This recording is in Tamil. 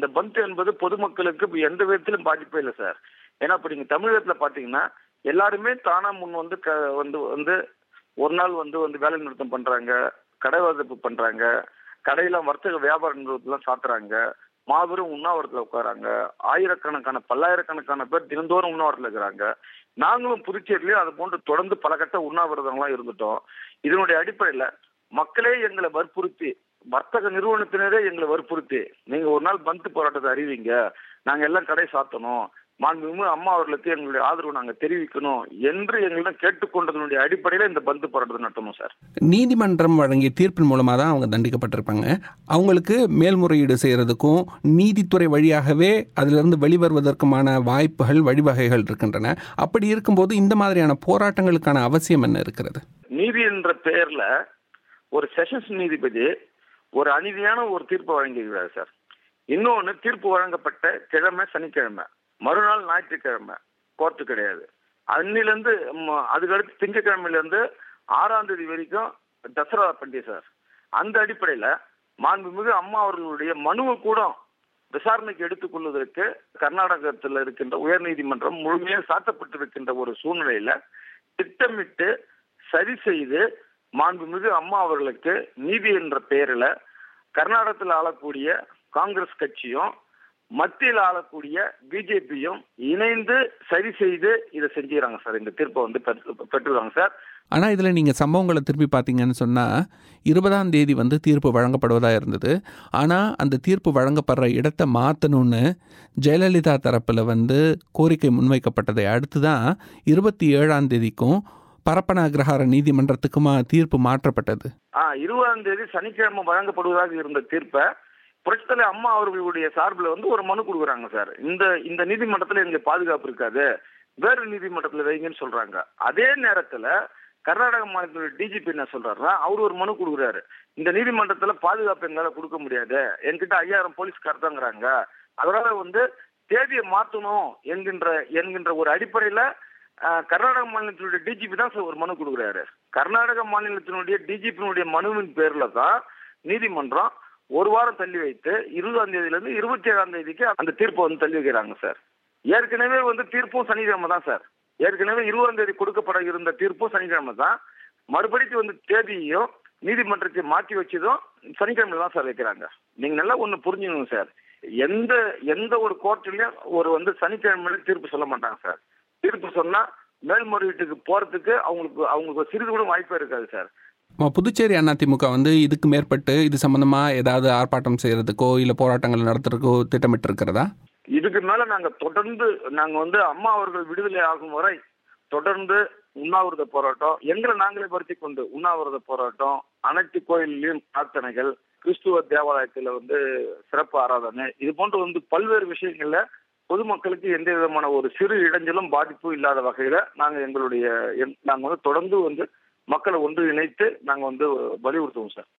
இந்த பந்த் என்பது பொதுமக்களுக்கு எந்த விதத்திலும் பாதிப்பே இல்லை சார். ஏன்னா இப்ப நீங்க தமிழகத்துல பாத்தீங்கன்னா எல்லாருமே தானா முன் வந்து வந்து வந்து ஒரு நாள் வந்து வேலை நிறுத்தம் பண்றாங்க, கடை வகுப்பு பண்றாங்க, கடையில வர்த்தக வியாபார நிறுவனத்தெல்லாம் சாத்துறாங்க, மாபெரும் உண்ணாவிரத்துல உட்காராங்க, ஆயிரக்கணக்கான பல்லாயிரக்கணக்கான பேர் தினந்தோறும் உண்ணாவிரத்துல இருக்கிறாங்க. நாங்களும் புதுச்சேரியிலேயே அது போன்று தொடர்ந்து பல கட்ட உண்ணாவிரதங்கள்லாம் இருந்துட்டோம். இதனுடைய அடிப்படையில மக்களே எங்களை வற்புறுத்தி, வர்த்தக நிறுவனத்தினரே எங்களை வற்புறுத்தி, நீங்க ஒரு நாள் பந்த் போராட்டத்தை அறிவிங்க, நாங்க எல்லாம் கடை சாத்தணும், மாண்புமிகு அம்மா அவர்களுக்கு எங்களுடைய ஆதரவு நாங்க தெரிவிக்கணும் என்று எங்களிடம் கேட்டுக்கொண்டதனுடைய அடிப்படையில இந்த பந்த் போராட்டத்தை நடத்தணும் சார். நீதிமன்றம் வழங்கிய தீர்ப்பின் மூலமாக தான் அவங்க தண்டிக்கப்பட்டிருப்பாங்க. அவங்களுக்கு மேல்முறையீடு செய்யறதுக்கும் நீதித்துறை வழியாகவே அதிலிருந்து வெளிவருவதற்குமான வாய்ப்புகள் வழிவகைகள் இருக்கின்றன. அப்படி இருக்கும்போது இந்த மாதிரியான போராட்டங்களுக்கான அவசியம் என்ன இருக்கிறது? நீதி என்ற பெயர்ல ஒரு செஷன்ஸ் நீதிபதி ஒரு அநீதியான ஒரு தீர்ப்பு வழங்கியிருக்கிறார் சார். இன்னொன்னு தீர்ப்பு வழங்கப்பட்ட கிழமை சனிக்கிழமை, மறுநாள் ஞாயிற்றுக்கிழமை கோர்ட்டு கிடையாது. அன்னிலிருந்து அதுக்கடுத்து திங்கட்கிழமையில இருந்து 6ஆம் தேதி வரைக்கும் தசரா பண்டிகை சார். அந்த அடிப்படையில மாண்புமிகு அம்மா அவர்களுடைய மனுவை கூட விசாரணைக்கு எடுத்துக் கொள்வதற்கு கர்நாடகத்தில் இருக்கின்ற உயர் நீதிமன்றம் முழுமையாக சாத்தப்பட்டிருக்கின்ற ஒரு சூழ்நிலையில திட்டமிட்டு சரி செய்து மாண்புமிகு அம்மா அவர்களுக்கு நீதி என்ற பெயரில் கர்நாடகத்தில் ஆளக்கூடிய காங்கிரஸ் கட்சியும் மத்தியில் ஆளக்கூடிய பிஜேபியும் இணைந்து சரி செய்து இதை செஞ்சுக்கிறாங்க சார். இந்த தீர்ப்பை வந்து பெற்றுறாங்க சார். ஆனால் இதில் நீங்கள் சம்பவங்களை திருப்பி பார்த்தீங்கன்னு சொன்னால் 20ஆம் தேதி தீர்ப்பு வழங்கப்படுவதாக இருந்தது. ஆனால் அந்த தீர்ப்பு வழங்கப்படுற இடத்தை மாற்றணும்னு ஜெயலலிதா தரப்பில் கோரிக்கை முன்வைக்கப்பட்டதை அடுத்து தான் 27ஆம் தேதிக்கும் பரப்பன அக்ரஹார நீதிமன்றத்துக்குமா தீர்ப்பு மாற்றப்பட்டது. 20ஆம் தேதி சனிக்கிழமை வழங்கப்படுவதாக இருந்த தீர்ப்பை புரட்சித்தலை அம்மா அவர்களுடைய சார்பில் ஒரு மனு கொடுக்குறாங்க சார். இந்த நீதிமன்றத்தில் எங்களுக்கு பாதுகாப்பு இருக்காது, வேறு நீதிமன்றத்தில் வைங்கன்னு சொல்றாங்க. அதே நேரத்தில் கர்நாடக மாநிலத்துடைய டிஜிபி என்ன சொல்றாருன்னா, அவர் ஒரு மனு கொடுக்குறாரு, இந்த நீதிமன்றத்துல பாதுகாப்பு எங்களால கொடுக்க முடியாது, என்கிட்ட 5000 போலீஸ்கார் தாங்கிறாங்க, அதனால தேதியை மாற்றணும் என்கின்ற ஒரு அடிப்படையில கர்நாடக மாநிலத்தினுடைய டிஜிபி தான் ஒரு மனு கொடுக்குறாரு. கர்நாடக மாநிலத்தினுடைய டிஜிபியினுடைய மனுவின் பேர்ல தான் நீதிமன்றம் ஒரு வாரம் தள்ளி வைத்து 20ஆம் தேதியிலிருந்து 27ஆம் தேதிக்கு அந்த தீர்ப்பை தள்ளி வைக்கிறாங்க சார். ஏற்கனவே தீர்ப்பும் சனிக்கிழமை தான் சார். ஏற்கனவே 20ஆம் தேதி கொடுக்கப்பட இருந்த தீர்ப்பும் சனிக்கிழமை தான். மறுபடிக்கு தேதியையும் நீதிமன்றத்தை மாற்றி வச்சதும் சனிக்கிழமை தான் சார் வைக்கிறாங்க. நீங்க நல்லா ஒண்ணு புரிஞ்சுக்கணும் சார், எந்த ஒரு கோர்ட்லயும் ஒரு சனிக்கிழமையில தீர்ப்பு சொல்ல மாட்டாங்க சார். தீர்ப்பு சொன்னா மேல்முறையீட்டுக்கு போறதுக்கு அவங்களுக்கு சிறிது கூட வாய்ப்பே இருக்காது சார். புதுச்சேரி அதிமுக இதுக்கு மேற்பட்டு இது சம்பந்தமா ஏதாவது ஆர்ப்பாட்டம் செய்யறதுக்கோ இல்ல போராட்டங்கள் நடத்துறதுக்கோ திட்டமிட்டு இருக்கிறதா? இதுக்கு மேல நாங்க அம்மா அவர்கள் விடுதலை ஆகும் வரை தொடர்ந்து உண்ணாவிரத போராட்டம், எங்களை நாங்களே வருத்தி கொண்டு உண்ணாவிரத போராட்டம், அனைத்து கோயிலையும் பிரார்த்தனைகள், கிறிஸ்துவ தேவாலயத்துல சிறப்பு ஆராதனை, இது போன்ற பல்வேறு விஷயங்கள்ல பொதுமக்களுக்கு எந்த விதமான ஒரு சிறு இடைஞ்சலும் பாதிப்பும் இல்லாத வகையில நாங்க தொடர்ந்து மக்களை ஒன்று இணைத்து நாங்க வலியுறுத்துவோம் சார்.